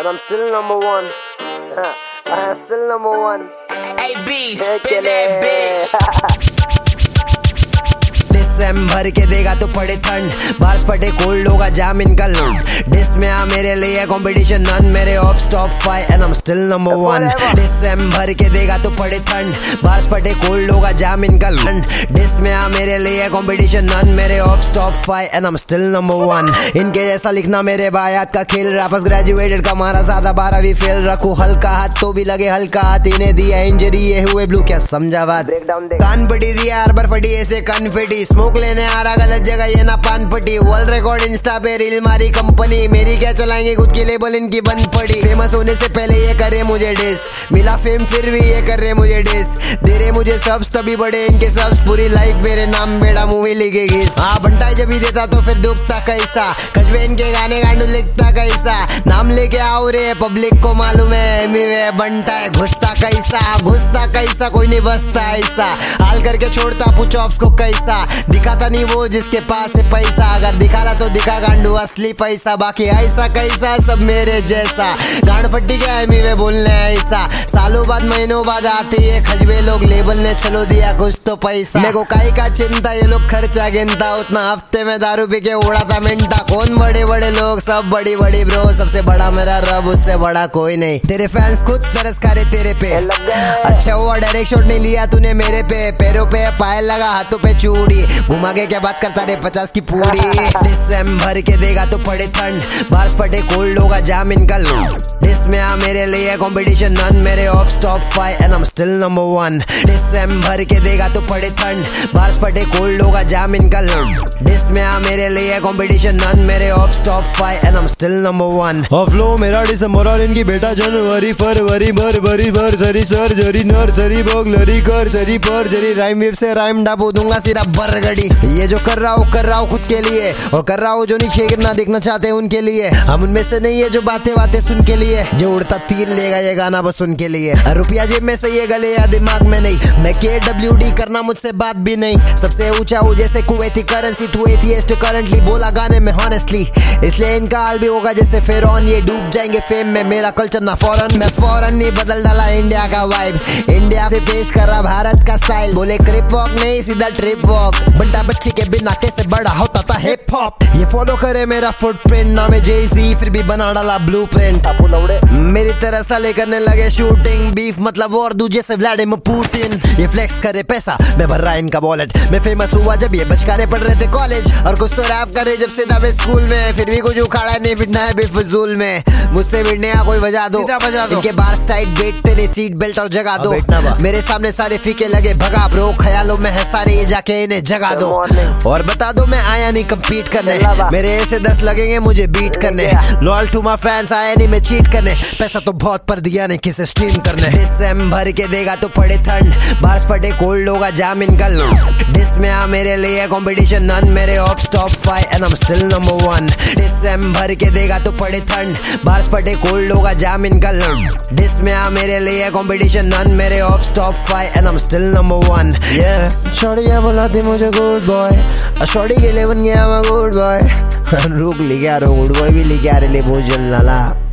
and I'm still number one. I am still number one. AB, spin that bitch. भर के देगा तो पड़े ठंड, बार्स पटे कोल्ड होगा जाम इनका लूट। डिस में आ मेरे लिए कंपटीशन नन, मेरे ops top 5 and I am still number 1। Diss भर के देगा तो पड़े ठंड, बार्स पटे कोल्ड होगा जाम इनका लूट। डिस में आ मेरे लिए कंपटीशन नन, मेरे ops top 5 and I am still number 1। इनके जैसा लिखना मेरे बायात का खेल, रैपर्स ग्रेजुएटेड का मारा ज्यादा 12वीं फेल। रखू हल्का हाथ तो भी लगे हल्का हाथ, इन्हें दिया इंजरी ये हुए ब्लू, क्या समझा बात? कान पटी दिया हार्बर फटी ऐसे कन्फेटी, स्मोक लेने आ रहा गलत जगह ये ना पान पटी। वर्ल्ड रिकॉर्ड इंस्टा पे रील मारी कंपनी, मेरी क्या चलाएंगे खुद की लेबल इनकी बंद पड़ी। फेमस होने से पहले ये करे मुझे डिस, मिला फेम फिर भी ये कर रहे मुझे डिस। दे रहे मुझे सब्स तभी बड़े इनके सब्स, पूरी लाइफ मेरे नाम बेड़ा मूवी लिखेगी। हाँ बंटा जब ही देता तो फिर दुखता कैसा, खजवे इनके गाने गांडू लिखता कैसा। नाम लेके आओ रे पब्लिक को मालूम है वे बंटा है, घुसता कैसा कोई नहीं बसता ऐसा। हाल करके छोड़ता पूछो ऑप्स को कैसा, दिखाता नहीं वो जिसके पास है पैसा। अगर दिखा रहा तो दिखा गांडू असली पैसा, बाकी ऐसा कैसा सब मेरे जैसा। गांड फट्टी क्या है मीवे बोलने ऐसा, सालों बाद महीनों बाद आते ये खजवे लोग, लेबल ने चलो दिया कुछ तो पैसा। मेरे को काई का चिंता ये लोग खर्चा गिनता, उतना हफ्ते में दारू पी के उड़ाता मिनटा। कौन बड़े बड़े लोग सब बड़ी बड़ी ब्रो, सबसे बड़ा मेरा रब उससे बड़ा कोई नहीं। तेरे फैंस खुद तरस करे तेरे पे, अच्छा हुआ डायरेक्ट शॉट नहीं लिया तूने मेरे पे। पैरों पे पायल लगा हाथों पे चूड़ी, घुमा के क्या बात करता रे 50 की पूरी। दिसंबर के देगा तो पड़े ठंड, बार्स पटे कोल्ड होगा जाम इनका लूट। डिस में आ मेरे लिए कंपटीशन नन, मेरे ops top 5 and I am still number 1। दिसंबर के देगा तो पड़े ठंड, बार्स पटे कोल्ड होगा जाम इनका लूट। डिस में आ मेरे लिए कंपटीशन नन, मेरे ops top 5 and I am still number 1। Flow मेरा दिसंबर और इनकी बेटा जनवरी फरवरी बरबरी बरसरी सर्जरी नर्सरी बगलरी करसरी परजरी। राइम वेव से राइम डाबू दूंगा सीधा बरगड़ी। ये जो कर रहा हूँ खुद के लिए, और कर रहा हूँ जो नीचे गिरना देखना चाहते हैं उनके लिए। हम उनमें से नहीं है जो बातें सुन के लिए, जो उड़ता तीर लेगा ये गाना बस उनके लिए। रुपया जेब में से ये गले या दिमाग में नहीं, मैं KWD करना मुझसे बात भी नहीं। सबसे ऊंचा हूँ जैसे कुवैती करेंसी, तू एथियस्ट करंटली बोला गाने में हॉनेस्टली। इसलिए इनका हाल भी होगा जैसे फिरौन, ये डूब जाएंगे फेम में, मेरा कल्चर ना फॉरन। मैं फॉरन नहीं बदल डाला इंडिया का वाइब, इंडिया से पेश कर रहा भारत का स्टाइल। बोले क्रिप वॉक नहीं सीधा ट्रिप वॉक, बंटा बच्ची के बिना कैसे बड़ा होता था हिप हॉप। ये फॉलो करे मेरा फुटप्रिंट, नाम है जेसी फिर भी बना डाला ब्लूप्रिंट। मेरी तरह साले करने लगे शूटिंग, बीफ मतलब और दूजे से व्लादिमीर पुतिन। ये फ्लेक्स करे पैसा मैं भर रहा इनका वॉलेट, मैं फेमस हुआ जब ये बचकाने पढ़ रहे थे कॉलेज, और कुछ तो रैप करे जब से दबे स्कूल में। फिर भी कुछ उखाड़ा नहीं पिटना है बेफजूल में, मुझसे भिड़ने का कोई बजा दो। इनके बार्स टाइट बैठते नहीं, सीट बेल्ट और जगा दो। मेरे सामने सारे फीके लगे भगा ब्रो, ख्यालों में है सारे ये जाके इन्हें जगा दो। और बता दो मैं आया नहीं कम्पीट करने, मेरे ऐसे 10 लगेंगे मुझे बीट करने। लॉयल टू माय फैंस आया नहीं मैं चीट करने, पैसा तो बहुत पर दिया नहीं किसे स्ट्रीम करने। दिसंबर के देगा तो पड़े ठंड, बार्स पटे कोल्ड होगा जाम इनका लूट। डिस में आ मेरे लिए कंपटीशन नन, मेरे ops top 5 and I am still number 1। दिसंबर के देगा तो पड़े ठंड, बार्स पटे कोल्ड होगा जाम इनका लूट। डिस में आ मेरे लिए कंपटीशन नन, मेरे ops top 5 and I am still number 1। Shorty बुलाती मुझे गुड बॉय, शॉर्टी के लिए बन गया मैं गुड बॉय। रुक लिखा रो गुड बॉय भी लिखा रे ले भोजन लाला।